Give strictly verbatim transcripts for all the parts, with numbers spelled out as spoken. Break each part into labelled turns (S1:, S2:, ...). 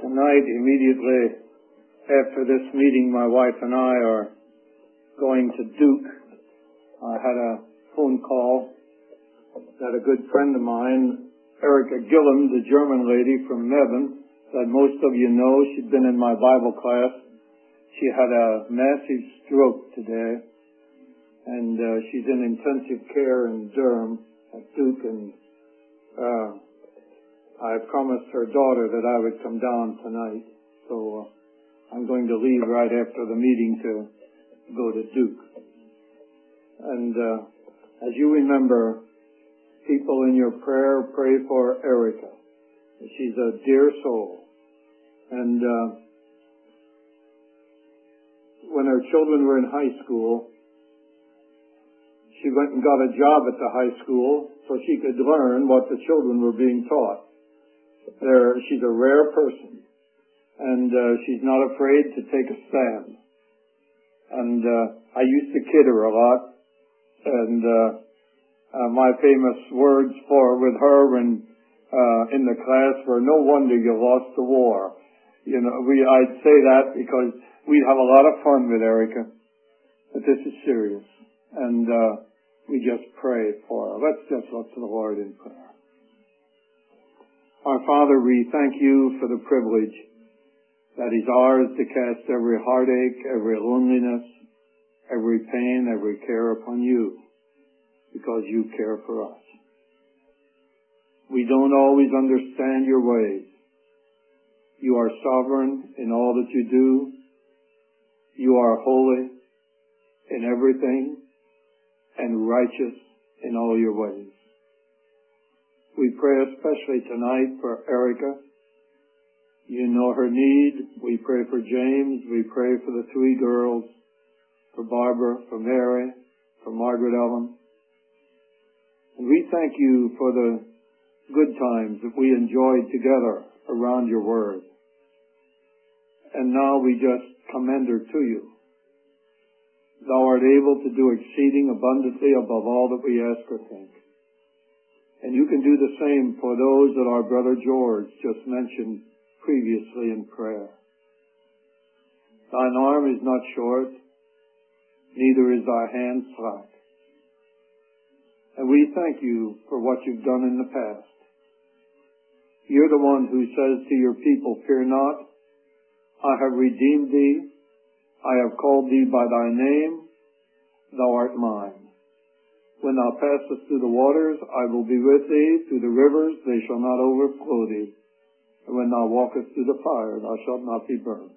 S1: Tonight, immediately after this meeting, my wife and I are going to Duke. I had a phone call that a good friend of mine, Erica Gillam, the German lady from Mebane, that most of you know. She'd been in my Bible class. She had a massive stroke today, and uh, she's in intensive care in Durham at Duke, and uh, I promised her daughter that I would come down tonight, so uh, I'm going to leave right after the meeting to go to Duke. And uh, as you remember, people in your prayer, pray for Erica. She's a dear soul. And uh, when her children were in high school, she went and got a job at the high school so she could learn what the children were being taught. There, she's a rare person, and uh, she's not afraid to take a stand. And uh, I used to kid her a lot, and uh, uh, my famous words for with her when uh, in the class were, "No wonder you lost the war." You know, we I'd say that because we'd have a lot of fun with Erica, but this is serious, and uh, we just pray for her. Let's just look to the Lord in prayer. Our Father, we thank you for the privilege that is ours to cast every heartache, every loneliness, every pain, every care upon you, because you care for us. We don't always understand your ways. You are sovereign in all that you do. You are holy in everything and righteous in all your ways. We pray especially tonight for Erica. You know her need. We pray for James. We pray for the three girls, for Barbara, for Mary, for Margaret Ellen. And we thank you for the good times that we enjoyed together around your word. And now we just commend her to you. Thou art able to do exceeding abundantly above all that we ask or think. And you can do the same for those that our brother George just mentioned previously in prayer. Thine arm is not short, neither is thy hand slack. And we thank you for what you've done in the past. You're the one who says to your people, "Fear not, I have redeemed thee, I have called thee by thy name, thou art mine. When thou passest through the waters, I will be with thee. Through the rivers, they shall not overflow thee. And when thou walkest through the fire, thou shalt not be burned."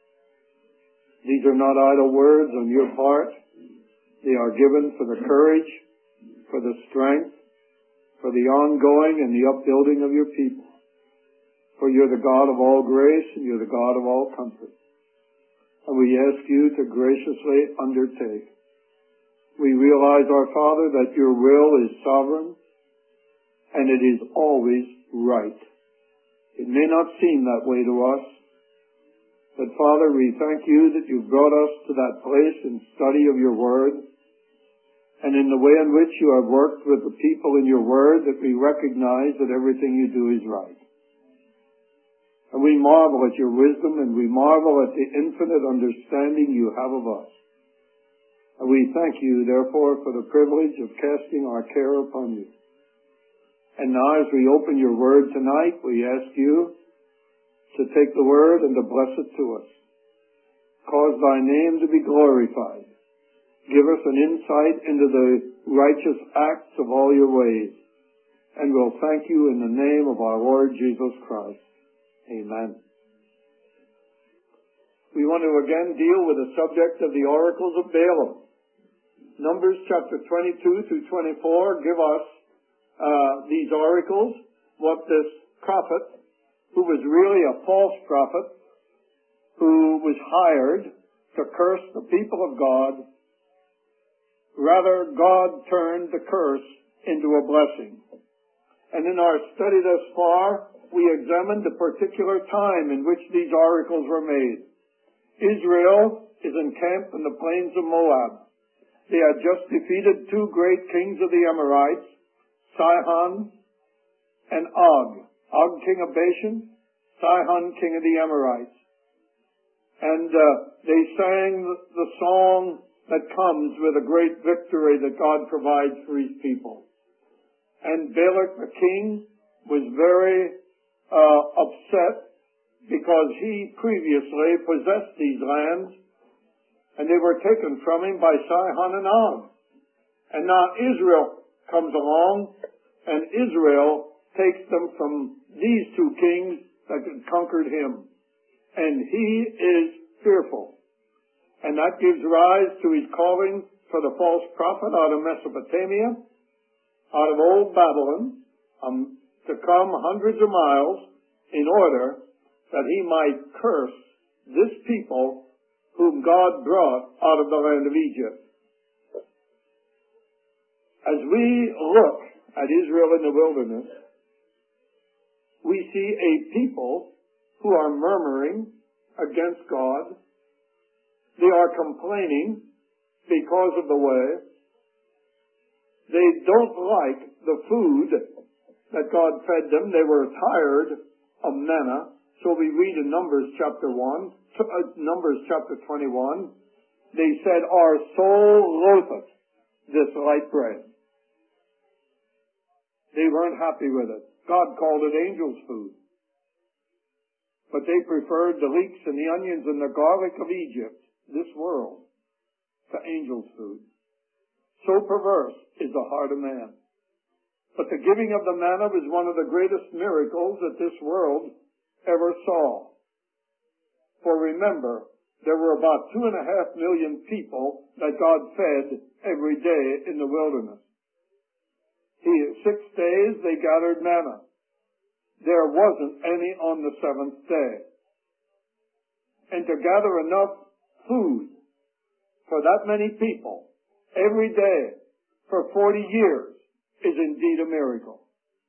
S1: These are not idle words on your part. They are given for the courage, for the strength, for the ongoing and the upbuilding of your people. For you're the God of all grace, and you're the God of all comfort. And we ask you to graciously undertake. We realize, our Father, that your will is sovereign, and it is always right. It may not seem that way to us, but Father, we thank you that you've brought us to that place in study of your word, and in the way in which you have worked with the people in your word, that we recognize that everything you do is right. And we marvel at your wisdom, and we marvel at the infinite understanding you have of us. And we thank you, therefore, for the privilege of casting our care upon you. And now, as we open your word tonight, we ask you to take the word and to bless it to us. Cause thy name to be glorified. Give us an insight into the righteous acts of all your ways. And we'll thank you in the name of our Lord Jesus Christ. Amen. We want to again deal with the subject of the oracles of Balaam. Numbers chapter twenty-two through twenty-four give us uh, these oracles, what this prophet, who was really a false prophet, who was hired to curse the people of God, rather God turned the curse into a blessing. And in our study thus far, we examined the particular time in which these oracles were made. Israel is encamped in the plains of Moab. They had just defeated two great kings of the Amorites, Sihon and Og. Og, king of Bashan, Sihon, king of the Amorites. And uh, they sang the song that comes with a great victory that God provides for his people. And Balak the king was very uh, upset because he previously possessed these lands, and they were taken from him by Sihon and Og. And now Israel comes along, and Israel takes them from these two kings that had conquered him. And he is fearful. And that gives rise to his calling for the false prophet out of Mesopotamia, out of old Babylon, um, to come hundreds of miles in order that he might curse this people whom God brought out of the land of Egypt. As we look at Israel in the wilderness, we see a people who are murmuring against God. They are complaining because of the way. They don't like the food that God fed them. They were tired of manna. So we read in Numbers chapter one, uh, Numbers chapter twenty-one, they said, "Our soul loatheth this light bread." They weren't happy with it. God called it angels' food. But they preferred the leeks and the onions and the garlic of Egypt, this world, to angels' food. So perverse is the heart of man. But the giving of the manna was one of the greatest miracles that this world ever saw. For remember, there were about two and a half million people that God fed every day in the wilderness. He, six days they gathered manna. There wasn't any on the seventh day. And to gather enough food for that many people every day for forty years is indeed a miracle.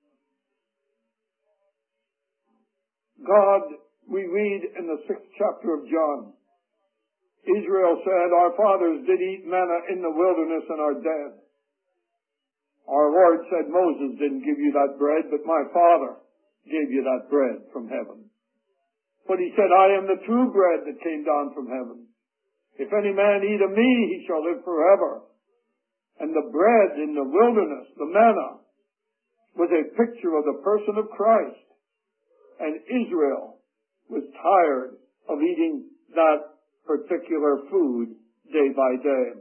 S1: God, we read in the sixth chapter of John, Israel said, "Our fathers did eat manna in the wilderness and are dead." Our Lord said, "Moses didn't give you that bread, but my Father gave you that bread from heaven." But he said, "I am the true bread that came down from heaven. If any man eat of me, he shall live forever." And the bread in the wilderness, the manna, was a picture of the person of Christ. And Israel was tired of eating that particular food day by day.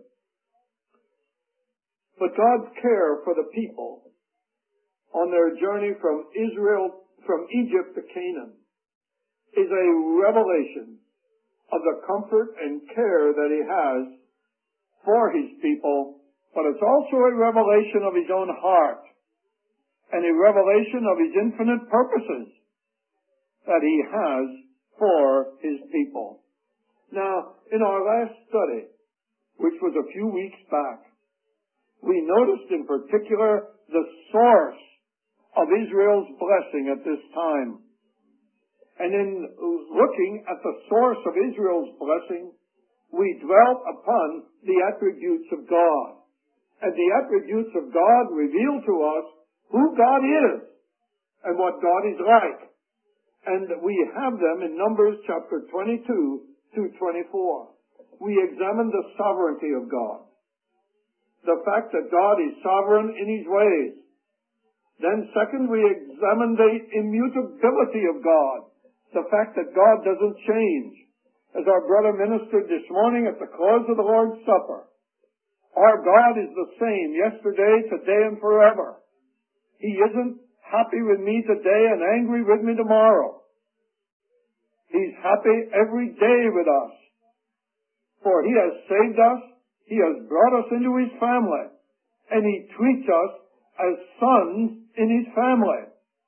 S1: But God's care for the people on their journey from Israel, from Egypt to Canaan, is a revelation of the comfort and care that he has for his people, but it's also a revelation of his own heart and a revelation of his infinite purposes that he has for his people. Now, in our last study, which was a few weeks back, we noticed in particular the source of Israel's blessing at this time. And in looking at the source of Israel's blessing, we dwelt upon the attributes of God. And the attributes of God reveal to us who God is and what God is like. And we have them in Numbers chapter twenty-two to twenty-four. We examined the sovereignty of God, the fact that God is sovereign in his ways. Then second, we examined the immutability of God, the fact that God doesn't change. As our brother ministered this morning at the close of the Lord's Supper, our God is the same yesterday, today, and forever. He isn't happy with me today and angry with me tomorrow. He's happy every day with us. For he has saved us, he has brought us into his family, and he treats us as sons in his family.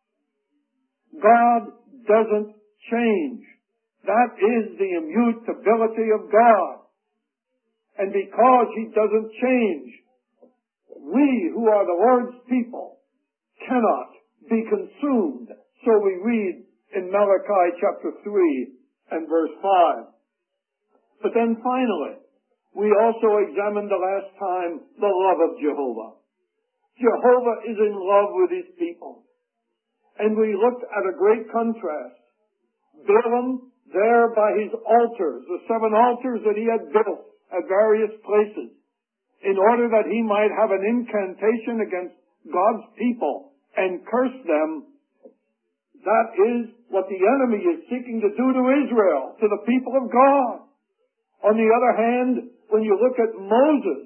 S1: God doesn't change. That is the immutability of God. And because he doesn't change, we who are the Lord's people cannot be consumed. So we read in Malachi chapter three and verse five. But then finally, we also examined the last time the love of Jehovah. Jehovah is in love with his people. And we looked at a great contrast Balaam there by his altars, the seven altars that he had built at various places, in order that he might have an incantation against God's people and curse them. That is what the enemy is seeking to do to Israel, to the people of God. On the other hand, when you look at Moses,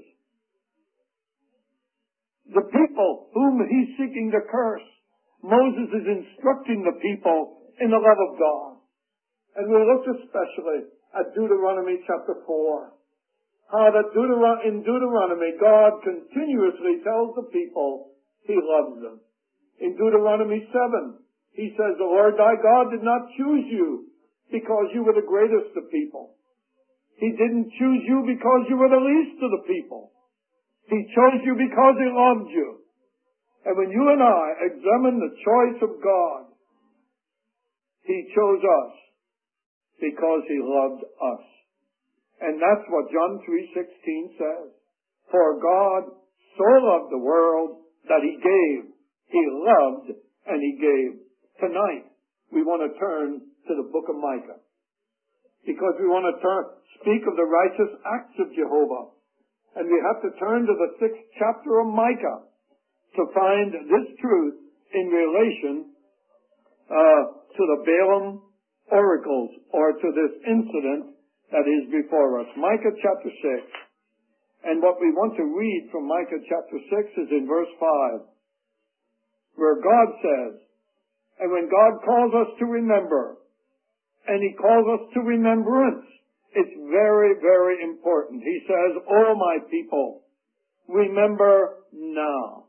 S1: the people whom he's seeking to curse, Moses is instructing the people in the love of God. And we looked especially at Deuteronomy chapter four. How that Deuteron- in Deuteronomy, God continuously tells the people he loves them. In Deuteronomy seven, he says, the Lord thy God did not choose you because you were the greatest of people. He didn't choose you because you were the least of the people. He chose you because he loved you. And when you and I examine the choice of God, he chose us because he loved us. And that's what John three sixteen says. For God so loved the world that he gave. He loved and he gave. Tonight, we want to turn to the book of Micah. Because we want to turn, speak of the righteous acts of Jehovah. And we have to turn to the sixth chapter of Micah to find this truth in relation uh, to the Balaam oracles, or to this incident that is before us. Micah chapter six. And what we want to read from Micah chapter six is in verse five, where God says, and when God calls us to remember, and he calls us to remembrance, it's very, very important. He says, "O my people, remember now."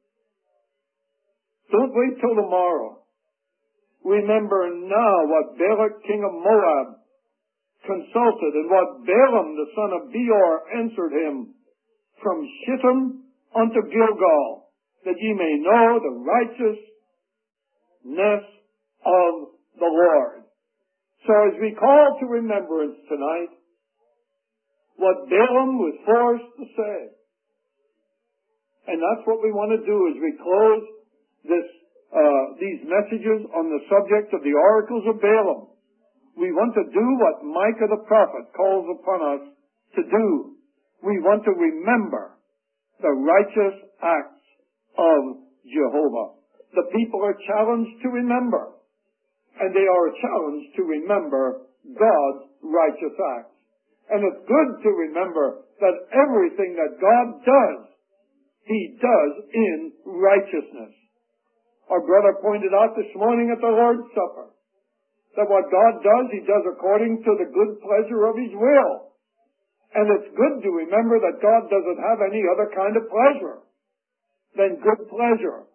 S1: Don't wait till tomorrow. Remember now what Balak king of Moab consulted, and what Balaam the son of Beor answered him, from Shittim unto Gilgal, that ye may know the righteousness of the Lord. So as we call to remembrance tonight what Balaam was forced to say, and that's what we want to do as we close this uh, these messages on the subject of the oracles of Balaam. We want to do what Micah the prophet calls upon us to do. We want to remember the righteous acts of Jehovah. The people are challenged to remember, and they are challenged to remember God's righteous acts. And it's good to remember that everything that God does, he does in righteousness. Our brother pointed out this morning at the Lord's Supper that what God does, he does according to the good pleasure of his will. And it's good to remember that God doesn't have any other kind of pleasure than good pleasure.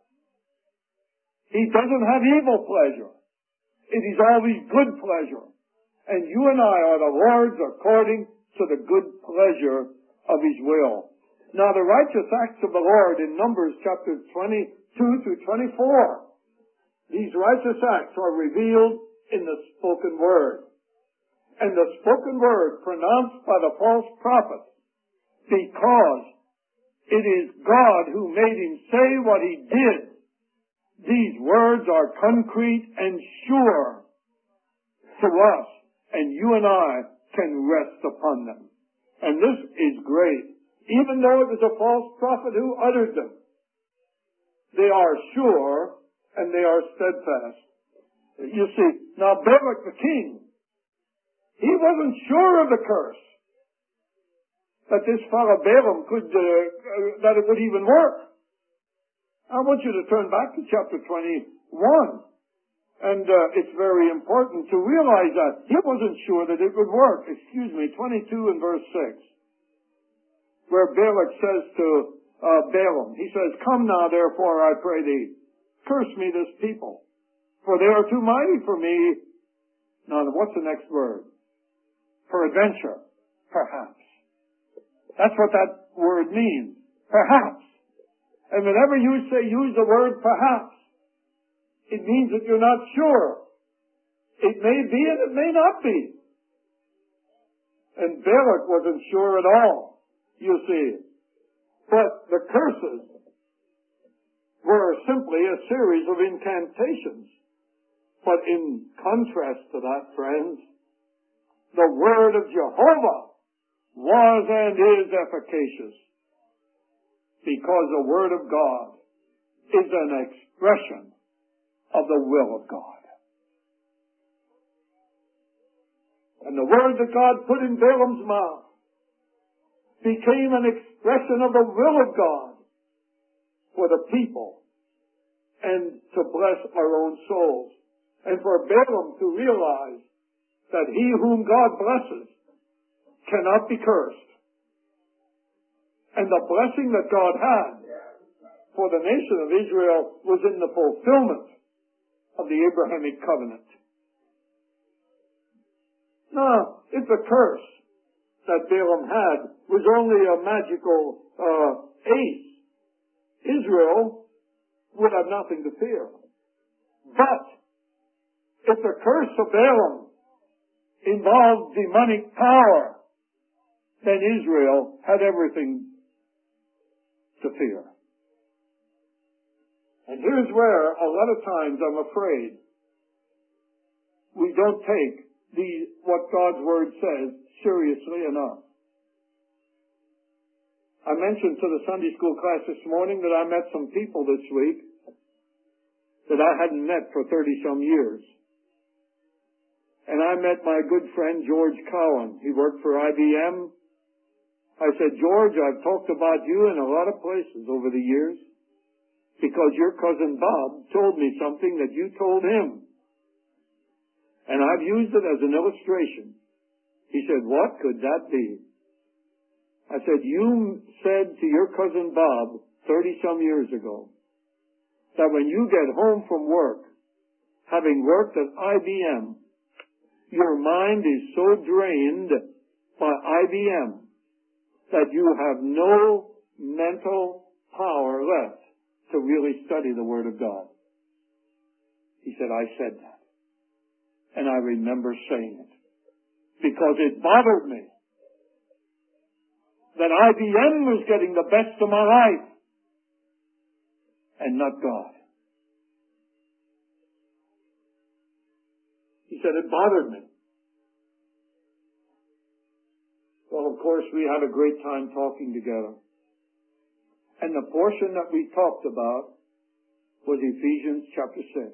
S1: He doesn't have evil pleasure. It is always good pleasure. And you and I are the Lord's according to the good pleasure of his will. Now the righteous acts of the Lord in Numbers chapter twenty-two through twenty-four, these righteous acts are revealed in the spoken word. And the spoken word pronounced by the false prophet, because it is God who made him say what he did. These words are concrete and sure to us, and you and I can rest upon them. And this is great. Even though it was a false prophet who uttered them, they are sure and they are steadfast. You see, now Balak the king, he wasn't sure of the curse, that this fellow Balaam could, uh, uh, that it would even work. I want you to turn back to chapter twenty-one. And uh, it's very important to realize that he wasn't sure that it would work. Excuse me, twenty-two and verse six. Where Balak says to uh, Balaam, he says, "Come now, therefore, I pray thee, curse me this people, for they are too mighty for me." Now, what's the next word? Peradventure, perhaps. That's what that word means. Perhaps. And whenever you say, use the word perhaps, it means that you're not sure. It may be and it may not be. And Balak wasn't sure at all, you see. But the curses were simply a series of incantations. But in contrast to that, friends, the word of Jehovah was and is efficacious, because the word of God is an expression of the will of God. And the word that God put in Balaam's mouth became an expression of the will of God for the people and to bless our own souls. And for Balaam to realize that he whom God blesses cannot be cursed. And the blessing that God had for the nation of Israel was in the fulfillment of the Abrahamic covenant. Now, if the curse that Balaam had was only a magical uh, ace, Israel would have nothing to fear. But if the curse of Balaam involved demonic power, then Israel had everything to fear. And here's where a lot of times I'm afraid we don't take the what God's Word says seriously enough. I mentioned to the Sunday school class this morning that I met some people this week that I hadn't met for thirty-some years. And I met my good friend George Cowan. He worked for I B M. I said, George, I've talked about you in a lot of places over the years because your cousin Bob told me something that you told him. And I've used it as an illustration. He said, what could that be? I said, you said to your cousin Bob thirty-some years ago that when you get home from work, having worked at I B M, your mind is so drained by I B M that you have no mental power left to really study the Word of God. He said, I said that. And I remember saying it because it bothered me that I B M was getting the best of my life and not God. He said it bothered me. Well, of course, we had a great time talking together. And the portion that we talked about was Ephesians chapter six.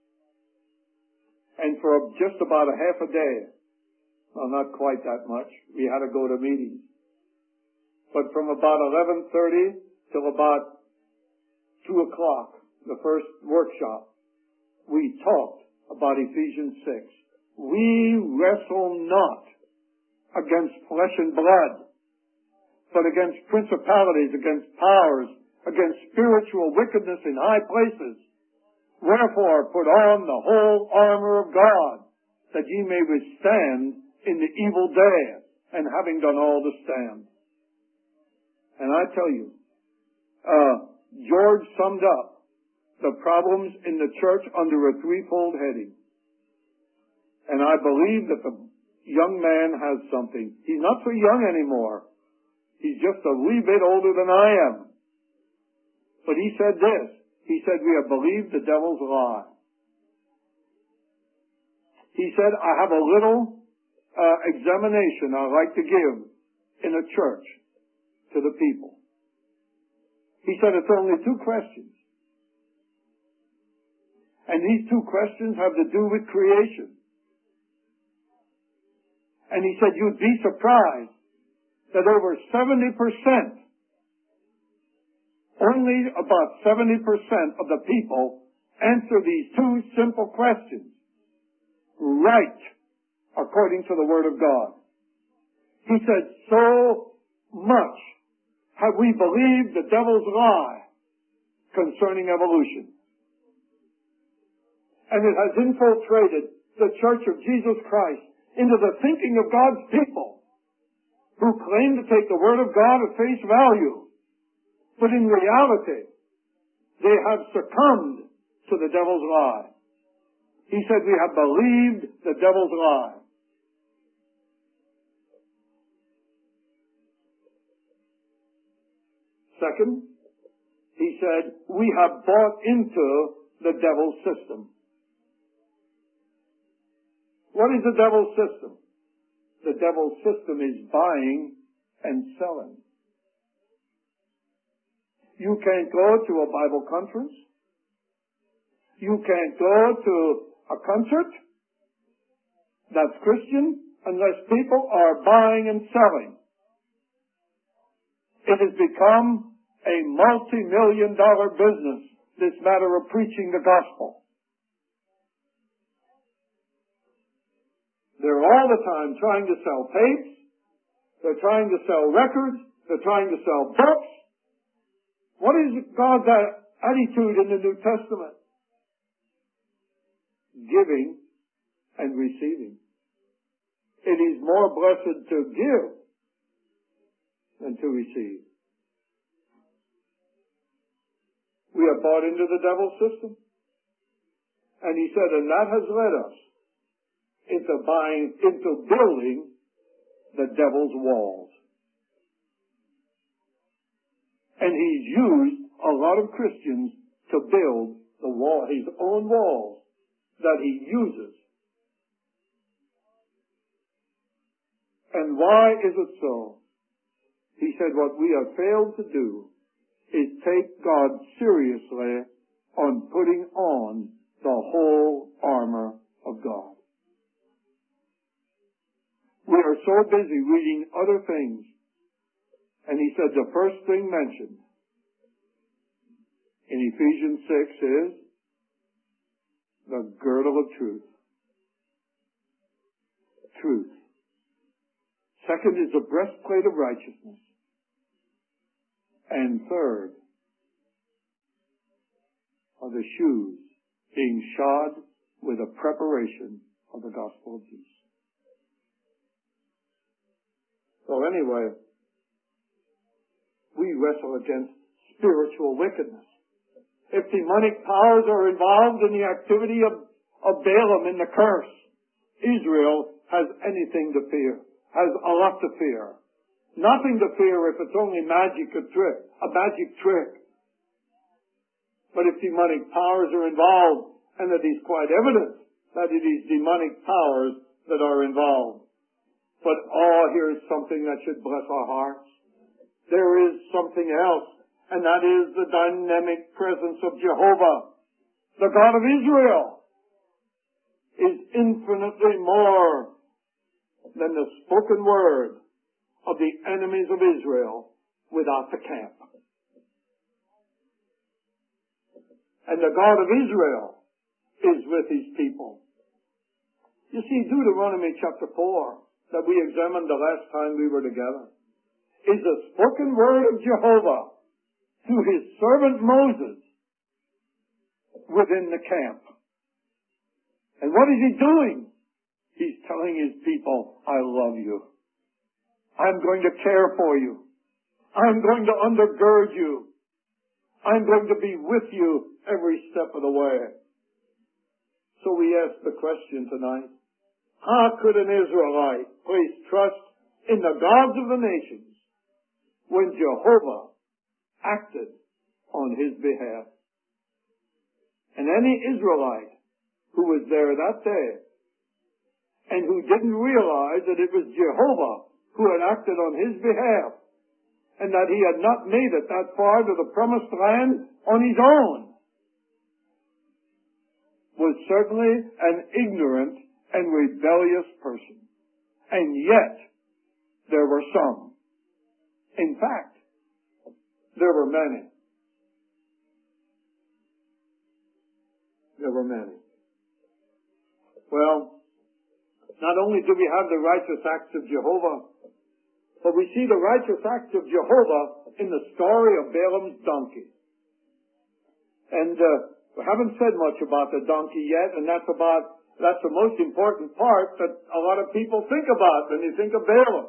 S1: And for just about a half a day, well, not quite that much, we had to go to meetings. But from about eleven thirty till about two o'clock, the first workshop, we talked about Ephesians six. We wrestle not against flesh and blood, but against principalities, against powers, against spiritual wickedness in high places. Wherefore, put on the whole armor of God, that ye may withstand in the evil day, and having done all to stand. And I tell you, uh, George summed up the problems in the church under a threefold heading. And I believe that the young man has something. He's not so young anymore. He's just a wee bit older than I am. But he said this. He said, we have believed the devil's lie. He said, I have a little uh, examination I'd like to give in a church to the people. He said, it's only two questions. And these two questions have to do with creation. And he said, you'd be surprised that over seventy percent, only about seventy percent of the people answer these two simple questions right according to the Word of God. He said, so much have we believed the devil's lie concerning evolution. And it has infiltrated the Church of Jesus Christ into the thinking of God's people who claim to take the Word of God at face value. But in reality, they have succumbed to the devil's lie. He said, we have believed the devil's lie. Second, he said, we have bought into the devil's system. What is the devil's system? The devil's system is buying and selling. You can't go to a Bible conference. You can't go to a concert that's Christian unless people are buying and selling. It has become a multi-million dollar business, this matter of preaching the gospel. They're all the time trying to sell tapes. They're trying to sell records. They're trying to sell books. What is God's attitude in the New Testament? Giving and receiving. It is more blessed to give than to receive. We are bought into the devil's system. And he said, and that has led us into buying, into building the devil's walls. And he's used a lot of Christians to build the wall, his own walls that he uses. And why is it so? He said what we have failed to do is take God seriously on putting on the whole armor of God. We are so busy reading other things. And he said the first thing mentioned in Ephesians six is the girdle of truth. Truth. Second is the breastplate of righteousness. And third are the shoes being shod with a preparation of the gospel of peace. So anyway, we wrestle against spiritual wickedness. If demonic powers are involved in the activity of, of Balaam in the curse, Israel has anything to fear, has a lot to fear. Nothing to fear if it's only magic or trick, a magic trick. But if demonic powers are involved, and it is quite evident that it is demonic powers that are involved. But oh, here's something that should bless our hearts. There is something else, and that is the dynamic presence of Jehovah. The God of Israel is infinitely more than the spoken word of the enemies of Israel without the camp. And the God of Israel is with his people. You see, Deuteronomy chapter four, that we examined the last time we were together, is the spoken word of Jehovah to his servant Moses within the camp. And what is he doing? He's telling his people, I love you. I'm going to care for you. I'm going to undergird you. I'm going to be with you every step of the way. So we ask the question tonight, how could an Israelite place trust in the gods of the nations when Jehovah acted on his behalf? And any Israelite who was there that day and who didn't realize that it was Jehovah who had acted on his behalf and that he had not made it that far to the promised land on his own was certainly an ignorant and rebellious person. And yet, there were some. In fact, there were many. There were many. Well, not only do we have the righteous acts of Jehovah, but we see the righteous acts of Jehovah in the story of Balaam's donkey. And uh, we haven't said much about the donkey yet, and that's about That's the most important part that a lot of people think about when they think of Balaam.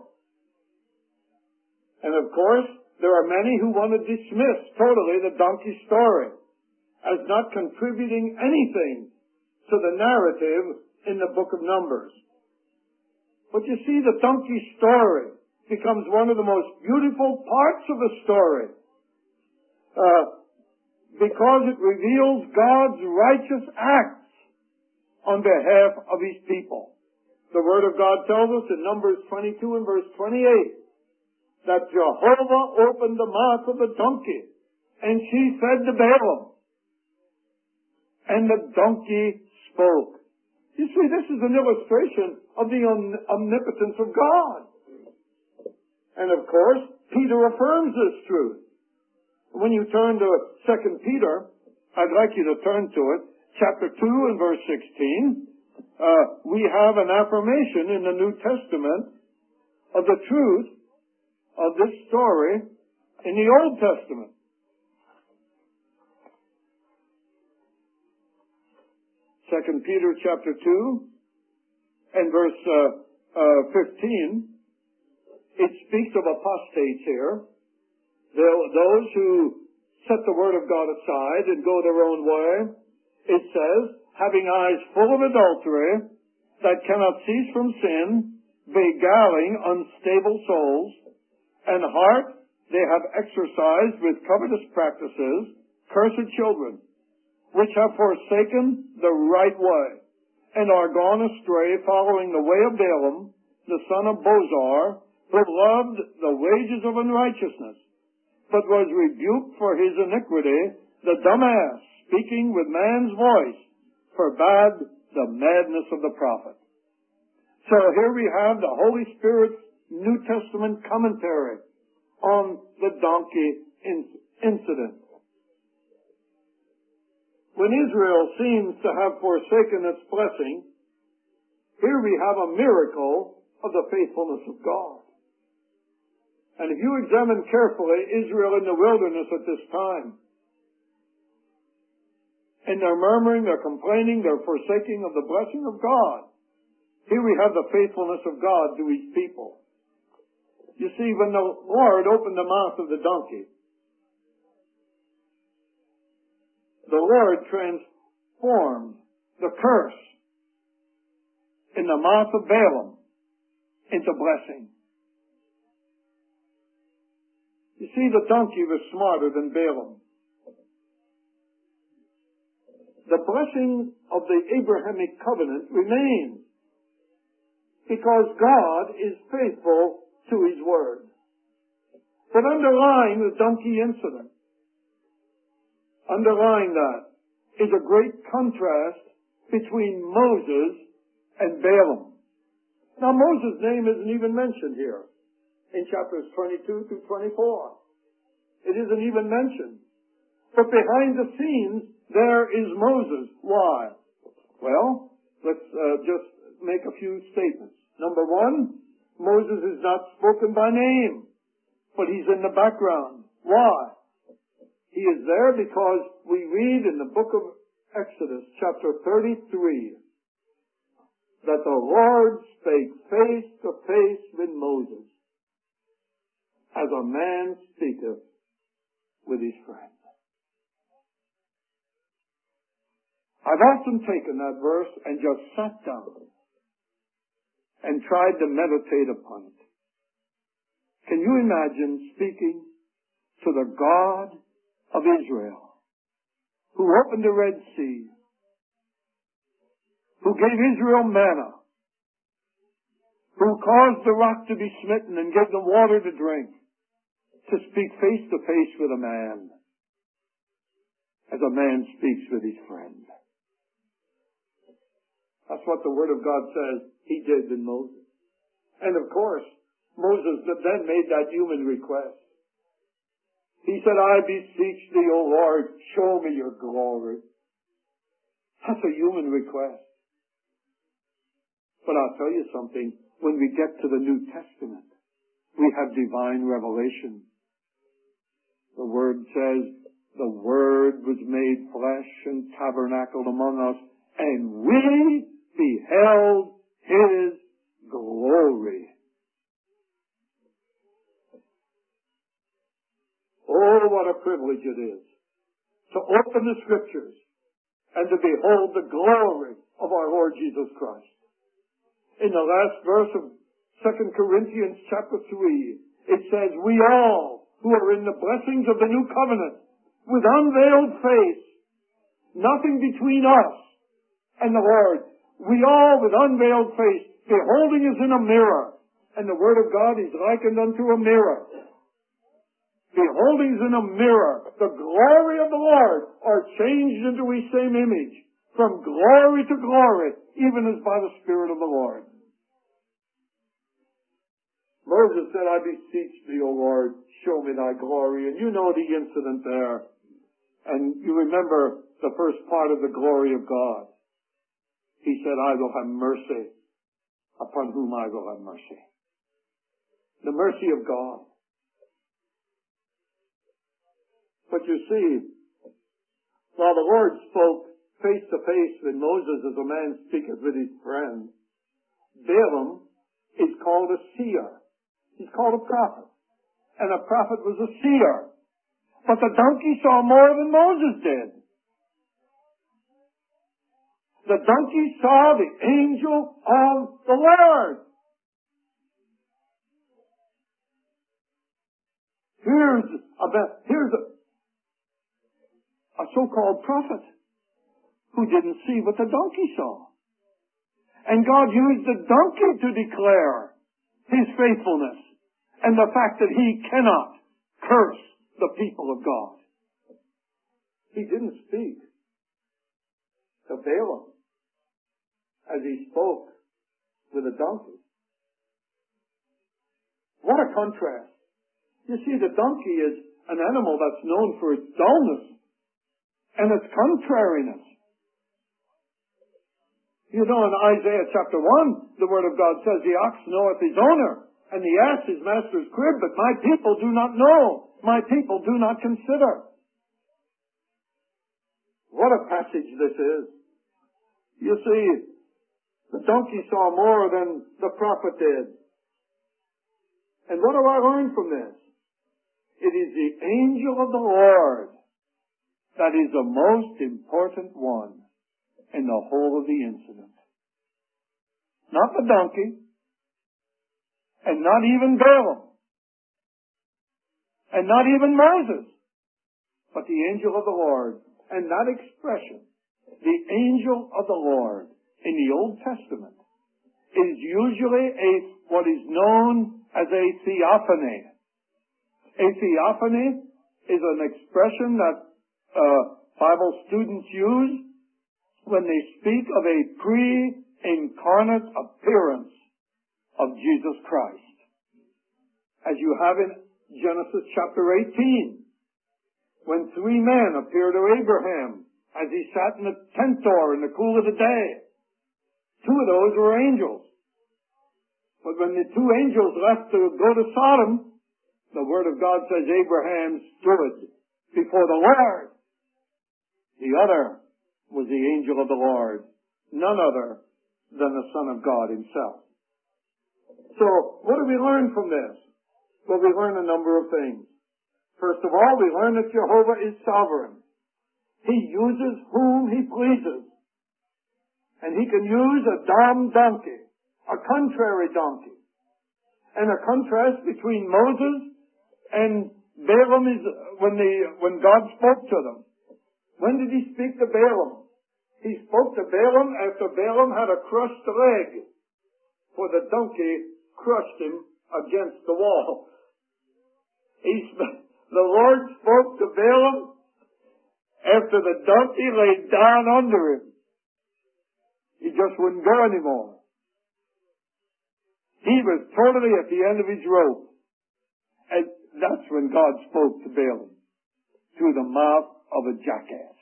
S1: And of course, there are many who want to dismiss totally the donkey story as not contributing anything to the narrative in the book of Numbers. But you see, the donkey story becomes one of the most beautiful parts of the story uh, because it reveals God's righteous acts on behalf of his people. The Word of God tells us in Numbers twenty-two and verse twenty-eight that Jehovah opened the mouth of the donkey, and she said to Balaam, and the donkey spoke. You see, this is an illustration of the omnipotence of God. And of course, Peter affirms this truth. When you turn to Second Peter, I'd like you to turn to it, chapter two and verse sixteen. Uh, we have an affirmation in the New Testament of the truth of this story in the Old Testament. Second Peter chapter two and verse uh, uh, fifteen. It speaks of apostates here. Those who set the Word of God aside and go their own way. It says, having eyes full of adultery, that cannot cease from sin, beguiling unstable souls, and heart they have exercised with covetous practices, cursed children, which have forsaken the right way, and are gone astray, following the way of Balaam, the son of Bozor, who loved the wages of unrighteousness, but was rebuked for his iniquity. The dumb ass, speaking with man's voice, forbade the madness of the prophet. So here we have the Holy Spirit's New Testament commentary on the donkey incident. When Israel seems to have forsaken its blessing, here we have a miracle of the faithfulness of God. And if you examine carefully Israel in the wilderness at this time, and their murmuring, their complaining, their forsaking of the blessing of God, here we have the faithfulness of God to His people. You see, when the Lord opened the mouth of the donkey, the Lord transformed the curse in the mouth of Balaam into blessing. You see, the donkey was smarter than Balaam. The blessing of the Abrahamic covenant remains because God is faithful to His word. But underlying the donkey incident, underlying that, is a great contrast between Moses and Balaam. Now, Moses' name isn't even mentioned here in chapters twenty-two through twenty-four. It isn't even mentioned. But behind the scenes, there is Moses. Why? Well, let's uh, just make a few statements. Number one, Moses is not spoken by name, but he's in the background. Why? He is there because we read in the book of Exodus, chapter thirty-three, that the Lord spake face to face with Moses, as a man speaketh with his friend. I've often taken that verse and just sat down and tried to meditate upon it. Can you imagine speaking to the God of Israel, who opened the Red Sea, who gave Israel manna, who caused the rock to be smitten and gave them water to drink, to speak face to face with a man, as a man speaks with his friend? That's what the Word of God says He did in Moses. And of course, Moses then made that human request. He said, I beseech thee, O Lord, show me your glory. That's a human request. But I'll tell you something. When we get to the New Testament, we have divine revelation. The Word says, the Word was made flesh and tabernacled among us, and we beheld His glory. Oh, what a privilege it is to open the Scriptures and to behold the glory of our Lord Jesus Christ. In the last verse of Second Corinthians chapter three, it says, we all who are in the blessings of the new covenant, with unveiled face, nothing between us and the Lord, we all with unveiled face Beholding is in a mirror, and the Word of God is likened unto a mirror. Beholding is in a mirror. The glory of the Lord are changed into the same image, from glory to glory, even as by the Spirit of the Lord. Moses said, I beseech thee, O Lord, show me thy glory. And you know the incident there. And you remember the first part of the glory of God. He said, I will have mercy upon whom I will have mercy. The mercy of God. But you see, while the Lord spoke face to face with Moses as a man speaketh with his friend, Balaam is called a seer. He's called a prophet. And a prophet was a seer. But the donkey saw more than Moses did. The donkey saw the angel of the Lord. Here's a, here's a, a so-called prophet who didn't see what the donkey saw. And God used the donkey to declare his faithfulness and the fact that he cannot curse the people of God. He didn't speak to Balaam as he spoke with a donkey. What a contrast. You see, the donkey is an animal that's known for its dullness and its contrariness. You know, in Isaiah chapter one, the Word of God says, the ox knoweth his owner, and the ass his master's crib, but my people do not know. My people do not consider. What a passage this is. You see, the donkey saw more than the prophet did. And what do I learn from this? It is the angel of the Lord that is the most important one in the whole of the incident. Not the donkey, and not even Balaam, and not even Moses, but the angel of the Lord. And that expression, the angel of the Lord, in the Old Testament, is usually a what is known as a theophany. A theophany is an expression that uh, Bible students use when they speak of a pre-incarnate appearance of Jesus Christ. As you have in Genesis chapter eighteen, when three men appear to Abraham as he sat in the tent door in the cool of the day. Two of those were angels. But when the two angels left to go to Sodom, the Word of God says Abraham stood before the Lord. The other was the angel of the Lord, none other than the Son of God himself. So, what do we learn from this? Well, we learn a number of things. First of all, we learn that Jehovah is sovereign. He uses whom he pleases. And he can use a dumb donkey, a contrary donkey. And a contrast between Moses and Balaam is when the, when God spoke to them. When did he speak to Balaam? He spoke to Balaam after Balaam had a crushed leg, for the donkey crushed him against the wall. He, the Lord spoke to Balaam after the donkey laid down under him. He just wouldn't go anymore. He was totally at the end of his rope. And that's when God spoke to Balaam through the mouth of a jackass,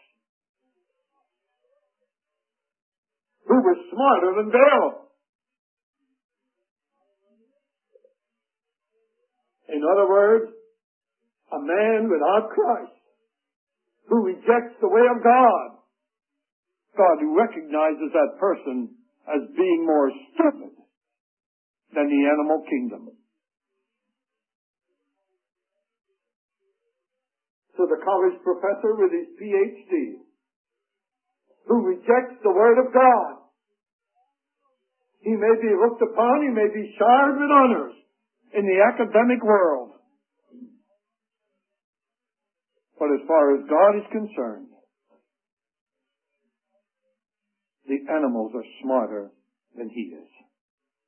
S1: who was smarter than Balaam. In other words, a man without Christ, who rejects the way of God. God recognizes that person as being more stupid than the animal kingdom. So the college professor with his P H D, who rejects the Word of God, he may be looked upon, he may be showered with honors in the academic world. But as far as God is concerned, the animals are smarter than he is.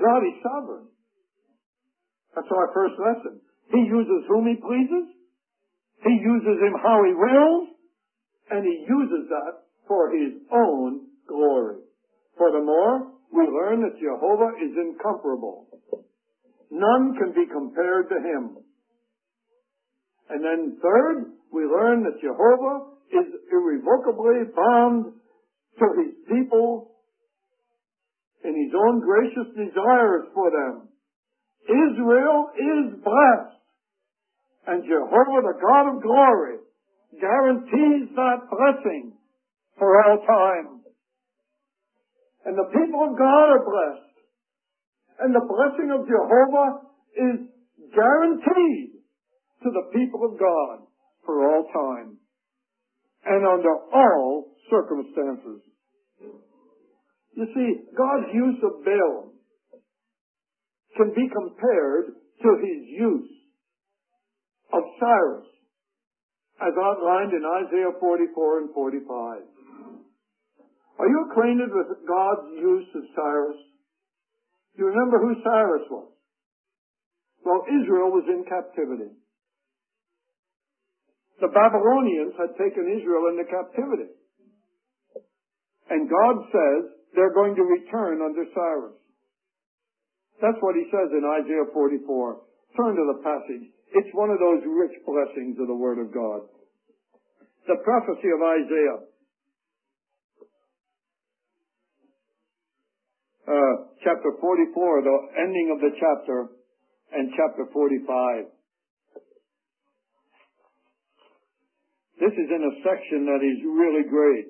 S1: God is sovereign. That's our first lesson. He uses whom He pleases. He uses him how He wills. And He uses that for His own glory. Furthermore, we learn that Jehovah is incomparable. None can be compared to Him. And then third, we learn that Jehovah is irrevocably bound to His people in His own gracious desires for them. Israel is blessed. And Jehovah, the God of glory, guarantees that blessing for all time. And the people of God are blessed. And the blessing of Jehovah is guaranteed to the people of God for all time and under all circumstances. You see, God's use of Balaam can be compared to His use of Cyrus, as outlined in Isaiah forty-four and forty-five. Are you acquainted with God's use of Cyrus? Do you remember who Cyrus was? Well, Israel was in captivity. The Babylonians had taken Israel into captivity. And God says they're going to return under Cyrus. That's what He says in Isaiah forty-four. Turn to the passage. It's one of those rich blessings of the Word of God. The prophecy of Isaiah. Uh, chapter forty-four, the ending of the chapter, and chapter forty-five. This is in a section that is really great.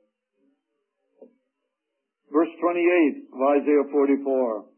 S1: Verse twenty-eight of Isaiah forty-four.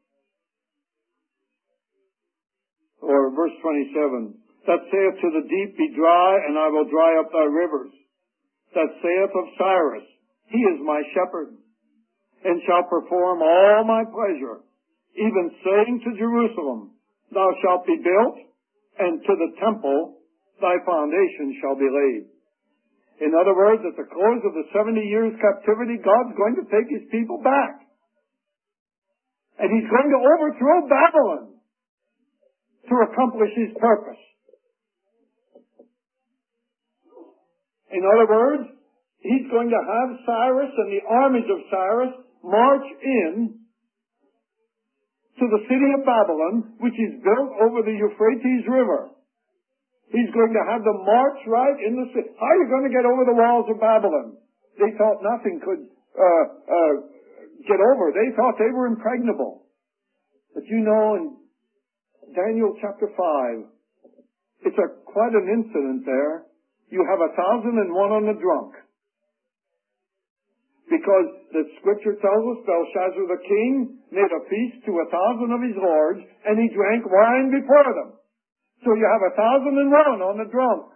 S1: Or verse twenty-seven. That saith to the deep, be dry, and I will dry up thy rivers. That saith of Cyrus, he is my shepherd, and shall perform all my pleasure, even saying to Jerusalem, thou shalt be built, and to the temple thy foundation shall be laid. In other words, at the close of the seventy years captivity, God's going to take His people back. And He's going to overthrow Babylon to accomplish His purpose. In other words, He's going to have Cyrus and the armies of Cyrus march in to the city of Babylon, which is built over the Euphrates River. He's going to have them march right in the city. How are you going to get over the walls of Babylon? They thought nothing could uh, uh, get over. They thought they were impregnable. But you know, in Daniel chapter five, it's a quite an incident there. You have a thousand and one on the drunk. Because the scripture tells us Belshazzar the king made a feast to a thousand of his lords, and he drank wine before them. So you have a thousand and one on the drunk.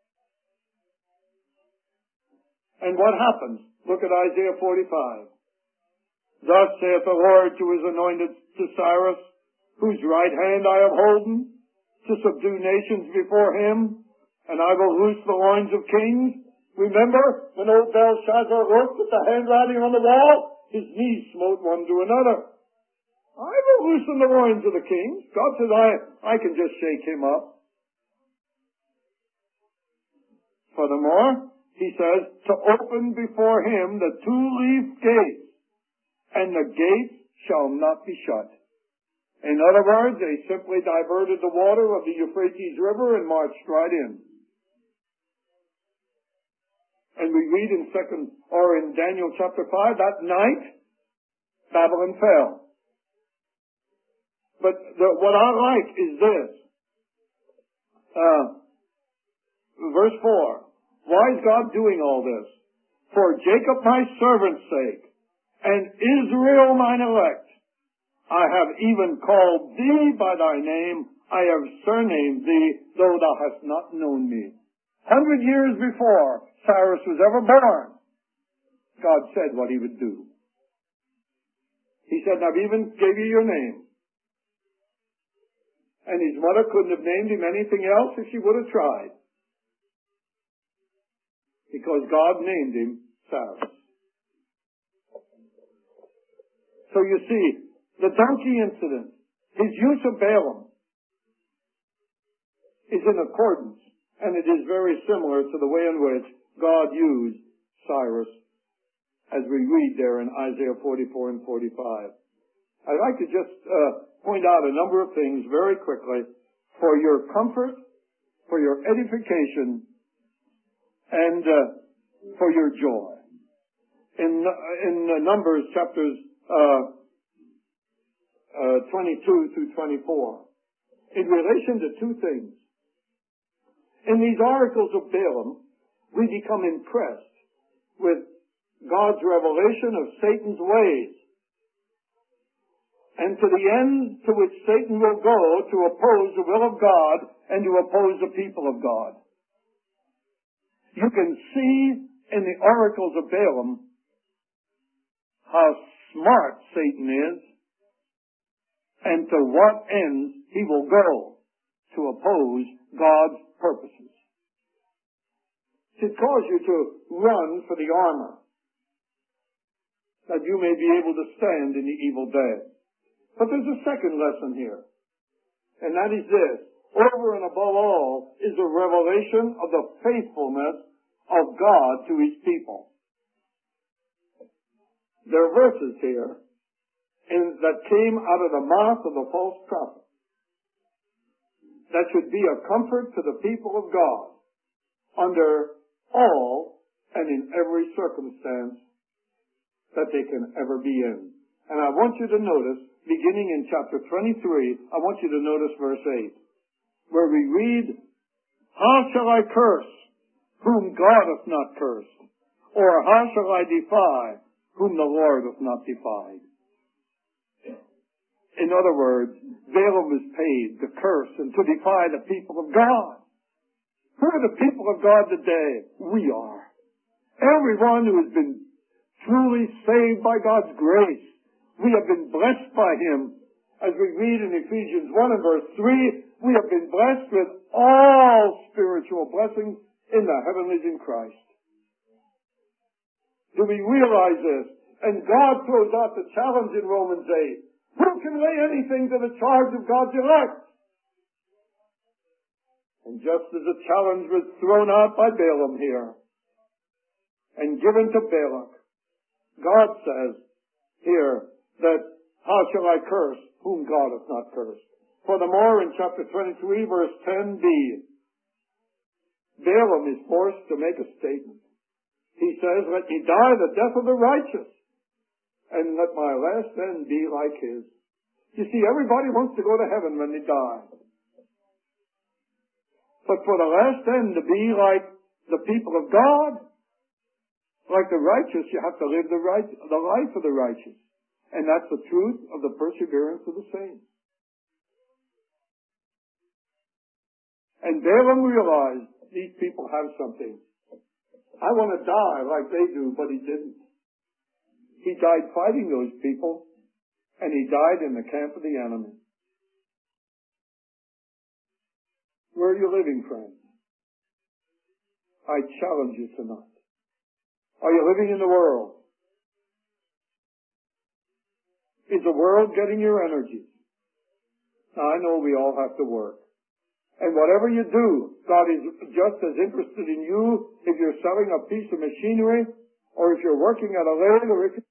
S1: And what happens? Look at Isaiah forty-five. Thus saith the Lord to His anointed, to Cyrus, whose right hand I have holden, to subdue nations before him, and I will loose the loins of kings. Remember, when old Belshazzar looked at the handwriting on the wall, his knees smote one to another. I will loosen the loins of the kings. God says, I, I can just shake him up. Furthermore, He says, to open before him the two-leaf gates, and the gates shall not be shut. In other words, they simply diverted the water of the Euphrates River and marched right in. And we read in second, or in Daniel chapter five, that night, Babylon fell. But the, what I like is this. Uh, verse four. Why is God doing all this? For Jacob my servant's sake, and Israel mine elect, I have even called thee by thy name, I have surnamed thee, though thou hast not known me. Hundred years before Cyrus was ever born, God said what He would do. He said, I've even gave you your name. And his mother couldn't have named him anything else if she would have tried. Because God named him Cyrus. So you see, The donkey incident, his use of Balaam, is in accordance, and it is very similar to the way in which God used Cyrus, as we read there in Isaiah forty-four and forty-five. I'd like to just uh, point out a number of things very quickly for your comfort, for your edification, and uh, for your joy. In, in uh, Numbers chapters uh, uh, twenty-two through twenty-four, in relation to two things. In these oracles of Balaam, we become impressed with God's revelation of Satan's ways, and to the end to which Satan will go to oppose the will of God and to oppose the people of God. You can see in the oracles of Balaam how smart Satan is and to what ends he will go to oppose God's purposes. To cause you to run for the armor, that you may be able to stand in the evil day. But there's a second lesson here, and that is this. Over and above all is a revelation of the faithfulness of God to His people. There are verses here in, that came out of the mouth of the false prophet that should be a comfort to the people of God under all and in every circumstance that they can ever be in. And I want you to notice, beginning in chapter twenty-three, I want you to notice verse eight, where we read, "How shall I curse whom God hath not cursed? Or how shall I defy whom the Lord hath not defied?" In other words, Balaam was paid to curse and to defy the people of God. Who are the people of God today? We are. Everyone who has been truly saved by God's grace. We have been blessed by Him. As we read in Ephesians one and verse three, we have been blessed with all spiritual blessings in the heavenlies in Christ. Do we realize this? And God throws out the challenge in Romans eight. Who can lay anything to the charge of God's elect? And just as the challenge was thrown out by Balaam here and given to Balak, God says here that, how shall I curse whom God hath not cursed? Furthermore, in chapter twenty-three, verse ten b, Balaam is forced to make a statement. He says, "Let me die the death of the righteous, and let my last end be like his." You see, everybody wants to go to heaven when they die. But for the last end to be like the people of God, like the righteous, you have to live the, right, the life of the righteous. And that's the truth of the perseverance of the saints. And Balaam realized these people have something. I want to die like they do, but he didn't. He died fighting those people, and he died in the camp of the enemy. Where are you living, friends? I challenge you tonight. Are you living in the world? Is the world getting your energy? Now, I know we all have to work. And whatever you do, God is just as interested in you if you're selling a piece of machinery, or if you're working at a lathe, or if